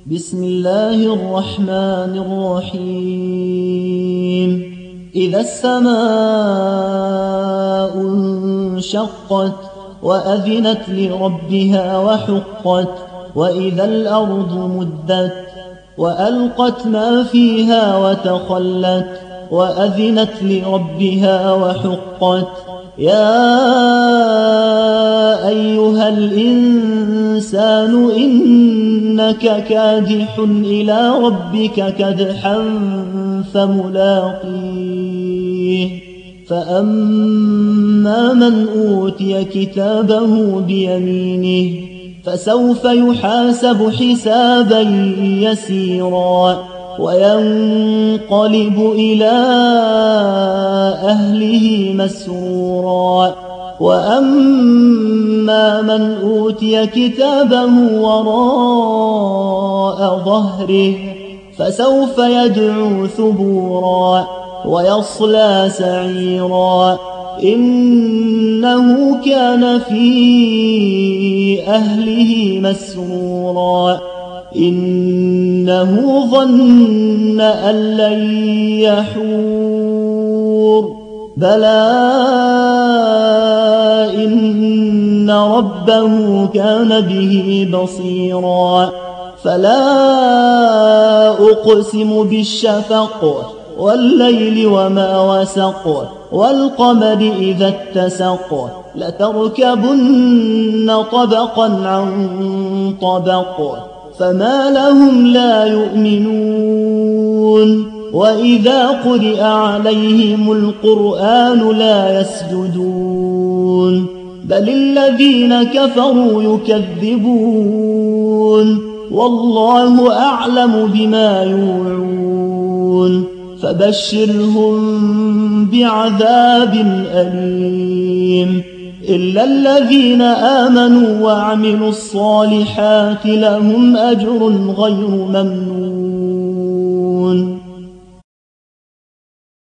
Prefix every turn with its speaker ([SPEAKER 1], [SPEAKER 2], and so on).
[SPEAKER 1] بسم الله الرحمن الرحيم إذا السماء انشقت وأذنت لربها وحقت وإذا الأرض مدت وألقت ما فيها وتخلت وأذنت لربها وحقت يا أيها الإنسان إنك كادح إلى ربك كدحا فملاقيه فأما من أوتي كتابه بيمينه فسوف يحاسب حسابا يسيرا وينقلب إلى أهله مسرورا وأما من أوتي كتابه وراء ظهره فسوف يدعو ثبورا ويصلى سعيرا إنه كان في أهله مسرورا إنه ظن أن لن يحور بلى إن ربه كان به بصيرا فلا أقسم بالشفق والليل وما وسق والقمر إذا اتسق لتركبن طبقا عن طبق فما لهم لا يؤمنون وإذا قرئ عليهم القرآن لا يسجدون بل الذين كفروا يكذبون والله أعلم بما يوعون فبشرهم بعذاب أليم إلا الذين آمنوا وعملوا الصالحات لهم أجر غير ممنون